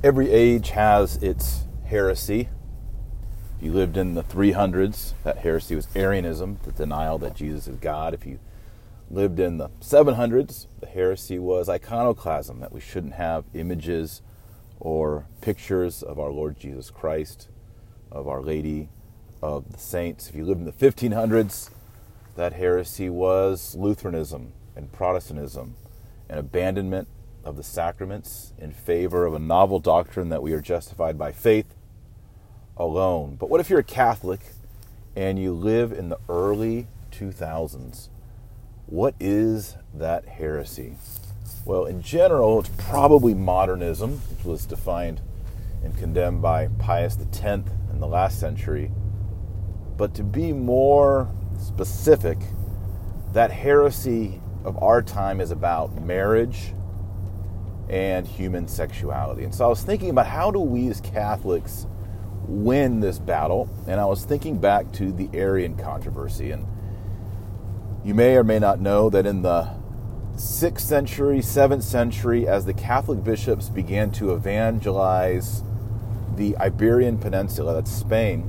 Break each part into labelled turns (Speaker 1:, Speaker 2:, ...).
Speaker 1: Every age has its heresy. If you lived in the 300s, that heresy was Arianism, the denial that Jesus is God. If you lived in the 700s, the heresy was iconoclasm, that we shouldn't have images or pictures of our Lord Jesus Christ, of Our Lady, of the saints. If you lived in the 1500s, that heresy was Lutheranism and Protestantism, an abandonment of the sacraments in favor of a novel doctrine that we are justified by faith alone. But what if you're a Catholic and you live in the early 2000s? What is that heresy? Well, in general, it's probably modernism, which was defined and condemned by Pius X in the last century. But to be more specific, that heresy of our time is about marriage and human sexuality. And so I was thinking about, how do we as Catholics win this battle? And I was thinking back to the Arian controversy. And you may or may not know that in the 6th century, 7th century, as the Catholic bishops began to evangelize the Iberian Peninsula, that's Spain,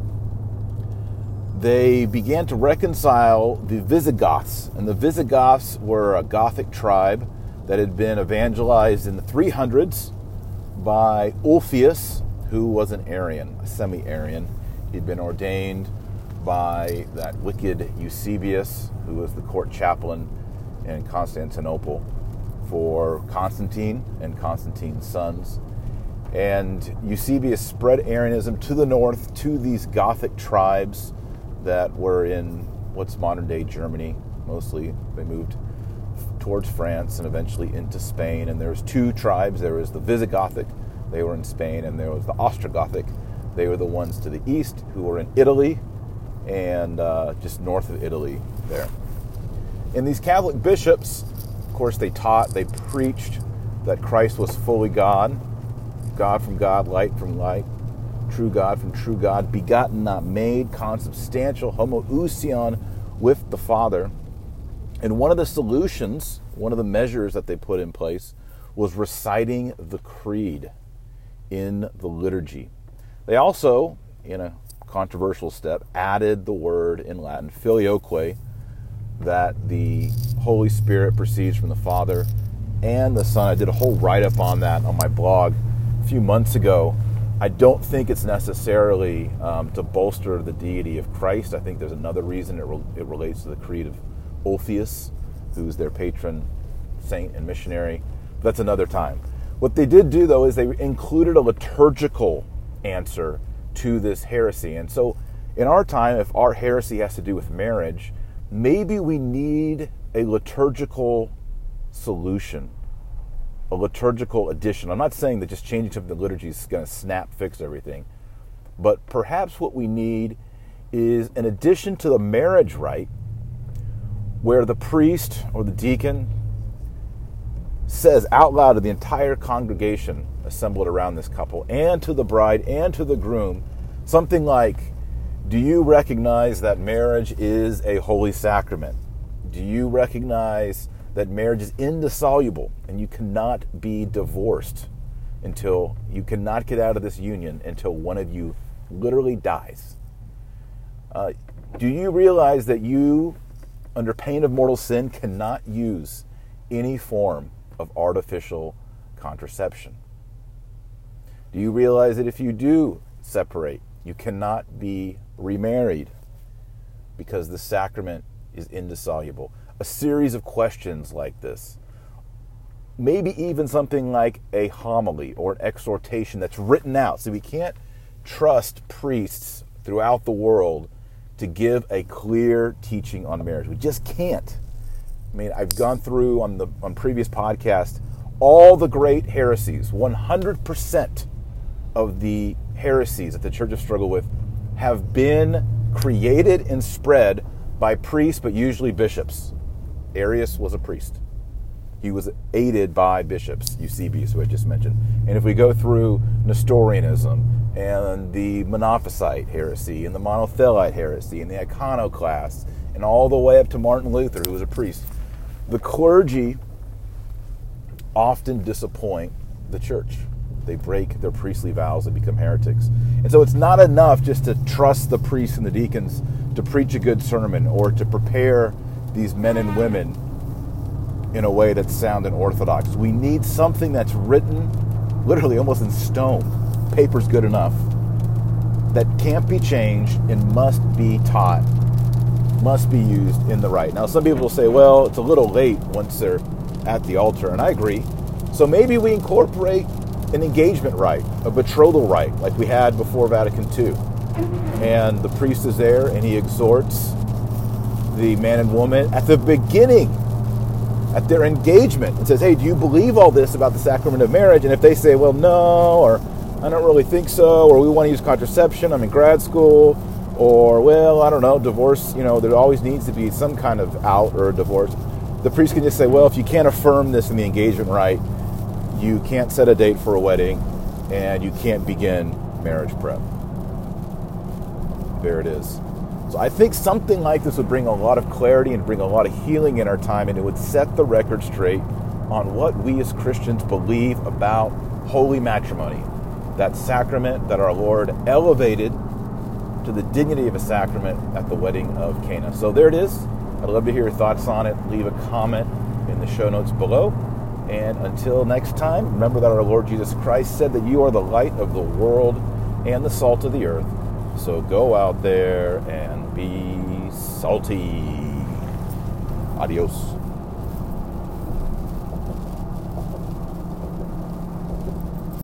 Speaker 1: they began to reconcile the Visigoths. And the Visigoths were a Gothic tribe that had been evangelized in the 300s by Ulfius, who was an Arian, a semi-Arian. He'd been ordained by that wicked Eusebius, who was the court chaplain in Constantinople for Constantine and Constantine's sons. And Eusebius spread Arianism to the north, to these Gothic tribes that were in what's modern-day Germany. Mostly they moved towards France and eventually into Spain. And there was two tribes. There was the Visigothic, they were in Spain, and there was the Ostrogothic. They were the ones to the east, who were in Italy and just north of Italy there. And these Catholic bishops, of course, they taught, they preached that Christ was fully God, God from God, light from light, true God from true God, begotten, not made, consubstantial, homoousion with the Father. And one of the solutions, one of the measures that they put in place was reciting the creed in the liturgy. They also, in a controversial step, added the word in Latin, filioque, that the Holy Spirit proceeds from the Father and the Son. I did a whole write-up on that on my blog a few months ago. I don't think it's necessarily to bolster the deity of Christ. I think there's another reason it relates to the creed of Ulfius, who's their patron saint and missionary. But that's another time. What they did do, though, is they included a liturgical answer to this heresy. And so in our time, if our heresy has to do with marriage, maybe we need a liturgical solution, a liturgical addition. I'm not saying that just changing something in the liturgy is going to snap fix everything, but perhaps what we need is an addition to the marriage rite, where the priest or the deacon says out loud to the entire congregation assembled around this couple, and to the bride and to the groom, something like, do you recognize that marriage is a holy sacrament? Do you recognize that marriage is indissoluble and you cannot be divorced until you cannot get out of this union until one of you literally dies? Do you realize that you, under pain of mortal sin, cannot use any form of artificial contraception? Do you realize that if you do separate, you cannot be remarried because the sacrament is indissoluble? A series of questions like this. Maybe even something like a homily or an exhortation that's written out. So we can't trust priests throughout the world to give a clear teaching on marriage. We just can't. I mean, I've gone through on previous podcasts all the great heresies. 100% of the heresies that the church has struggled with have been created and spread by priests, but usually bishops. Arius was a priest. He was aided by bishops, Eusebius, who I just mentioned. And if we go through Nestorianism and the Monophysite heresy and the Monothelite heresy and the Iconoclasts and all the way up to Martin Luther, who was a priest, the clergy often disappoint the church. They break their priestly vows and become heretics. And so it's not enough just to trust the priests and the deacons to preach a good sermon or to prepare these men and women in a way that's sound and orthodox. We need something that's written literally almost in stone. Paper's good enough. That can't be changed and must be taught, must be used in the rite. Now, some people will say, well, it's a little late once they're at the altar, and I agree. So maybe we incorporate an engagement rite, a betrothal rite, like we had before Vatican II. And the priest is there, and he exhorts the man and woman at the beginning, at their engagement, and says, hey, do you believe all this about the sacrament of marriage? And if they say, well, no, or I don't really think so, or we want to use contraception, I'm in grad school, or, well, I don't know, divorce, there always needs to be some kind of out or a divorce. The priest can just say, well, if you can't affirm this in the engagement rite, you can't set a date for a wedding, and you can't begin marriage prep. There it is. So I think something like this would bring a lot of clarity and bring a lot of healing in our time, and it would set the record straight on what we as Christians believe about holy matrimony, that sacrament that our Lord elevated to the dignity of a sacrament at the wedding of Cana. So there it is. I'd love to hear your thoughts on it. Leave a comment in the show notes below. And until next time, remember that our Lord Jesus Christ said that you are the light of the world and the salt of the earth. So go out there and be salty. Adios.